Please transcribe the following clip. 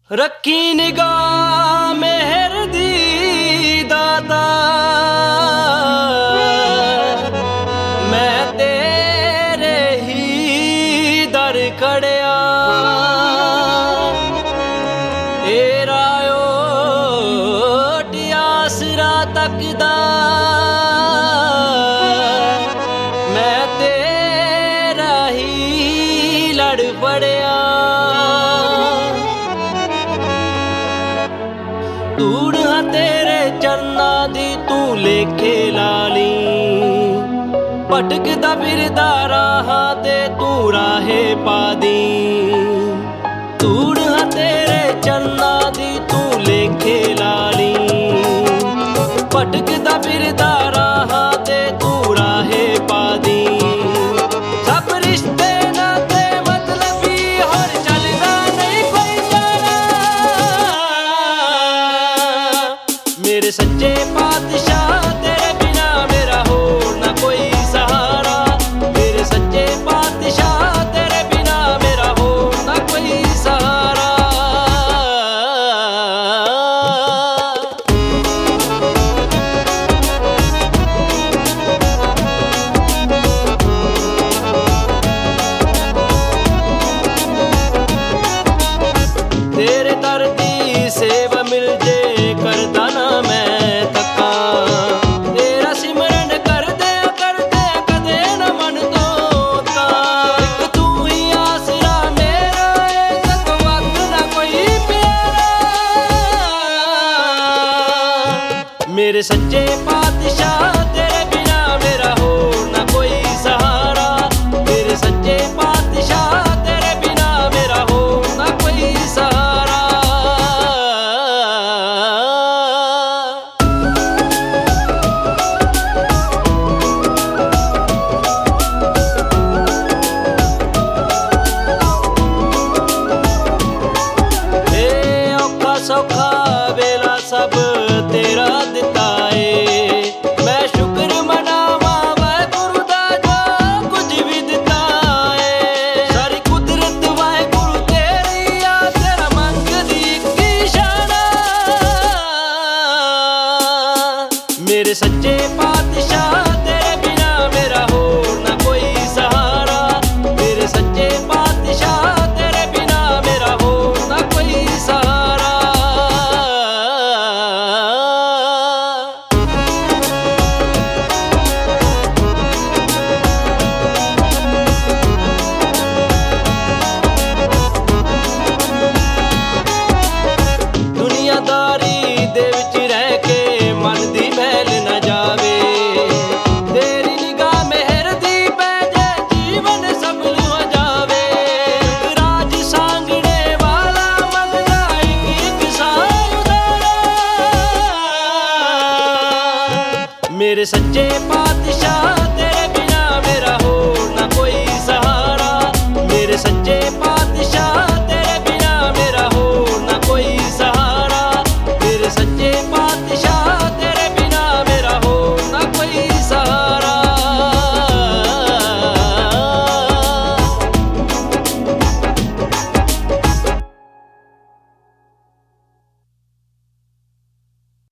ਰੱਖੀ ਨਿਗਾਹ ਮਿਹਰ ਦੀ ਦਾਤਾ, ਮੈਂ ਤੇਰੇ ਹੀ ਦਰ ਖੜਿਆ। ਤੇਰਾ ਓਟ ਆਸਰਾ ਤੱਕਦਾ, ਮੈਂ ਤੇਰਾ ਹੀ ਲੜ ਫੜਿਆ। ਧੂੜ ਹਾਂ ਤੇਰੇ ਚਰਨਾਂ ਦੀ ਤੂੰ ਲੇਖੇ ਲਾ ਲਈ, ਭਟਕਦਾ ਫਿਰਦਾ ਰਾਹਾਂ ਤੇ ਤੂੰ ਰਾਹੇ ਪਾ ਦੀ। ਧੂੜ ਹਾਂ ਤੇਰੇ ਚਰਨਾਂ ਦੀ ਤੂੰ ਲੇਖੇ ਲਾ ਲਈ, ਭਟਕਦਾ ਫਿਰਦਾ ਰਾਹਾਂ ਤੇ ਤੂੰ ਰਾਹੇ ਪਾ ਦੀ। ਸਭ ਰਿਸ਼ਤੇ ਨਾਤੇ ਮਤਲਬੀ ਹੋਰ ਚੱਲਦਾ ਨਹੀਂ ਕੋਈ ਜਾਣਾ, ਮੇਰੇ ਸੱਚੇ ਪਾਤਸ਼ਾਹ ਤੇਰੇ ਬਿਨਾ ਮੇਰਾ ਹੋਰ ਨਾ ਕੋਈ ਸਹਾਰਾ। ਮੇਰੇ ਸੱਚੇ ਪਾਤਸ਼ਾਹ ਤੇਰੇ ਬਿਨਾ ਮੇਰਾ ਹੋਰ ਨਾ ਕੋਈ ਸਹਾਰਾ। ਤੇਰੇ ਦਰ ਦੀ ਸੇਵਾ ਮਿਲ ਜੇ ਕਰਦਾ ਨਾ ਮੈਂ ਤੱਕਾਂ, ਤੇਰਾ ਸਿਮਰਨ ਕਰਦੇ ਕਦੇ ਨਾ ਮਨ ਤੋਂ ਤਾਂ। ਇੱਕ ਤੂੰ ਹੀ ਆਸਰਾ ਮੇਰਾ ਏ, ਜਗ ਵਕਤ ਨਾ ਕੋਈ ਪਿਆਰਾ। ਮੇਰੇ ਸੱਚੇ ਪਾਤਸ਼ਾਹ ਤੇਰੇ ਬਿਨਾ ਮੇਰਾ ਹੋਰ ਨਾ ਕੋਈ ਸਹਾਰਾ। ਮੇਰੇ ਸੱਚੇ ਪਾਤਸ਼ਾਹ ਤੇਰੇ ਬਿਨਾ ਮੇਰਾ ਹੋਰ ਨਾ ਕੋਈ ਸਹਾਰਾ। ਸੌਖਾ ਵੇਲਾ ਸਭ ਤੇਰਾ ਦਿੱਤਾ ਏ, ਮੈਂ ਸ਼ੁਕਰ ਮਨਾਵਾਂ ਵਾਹਿਗੁਰੂ ਦਾ ਜੋ ਕੁਝ ਵੀ ਦਿੱਤਾ ਏ। ਸਾਰੀ ਕੁਦਰਤ ਵਾਹਿਗੁਰੂ ਤੇਰੀ ਆ, ਤੇਰਾ ਮੰਗਦੀ ਇੱਕ ਇਸ਼ਾਰਾ। ਮੇਰੇ ਸੱਚੇ ਪਾਤਸ਼ਾਹ ਤੇਰੇ ਬਿਨਾ ਮੇਰਾ ਹੋਰ ਨਾ ਕੋਈ ਸਹਾਰਾ। ਮੇਰੇ ਸੱਚੇ ਪਾਤਸ਼ਾਹ ਤੇਰੇ ਬਿਨਾ ਮੇਰਾ ਹੋਰ ਨਾ ਕੋਈ ਸਹਾਰਾ। ਦੁਨੀਆਦਾਰੀ ਦੇ ਵਿੱਚ ਰਹਿ ਕੇ ਮਨ ਦੀ ਮੈਲ ਨਾ ਜਾਵੇ, ਤੇਰੀ ਨਿਗਾਹ ਮਿਹਰ ਦੀ ਪੈ ਜੇ ਜੀਵਨ ਸਫਲ ਹੋ ਜਾਵੇ। ਰਾਜ ਸਾਂਗਣੇ ਵਾਲਾ ਮੰਗਦਾ ਇੱਕ ਸਾਹ ਉਦਾਰਾ। ਮੇਰੇ ਸੱਚੇ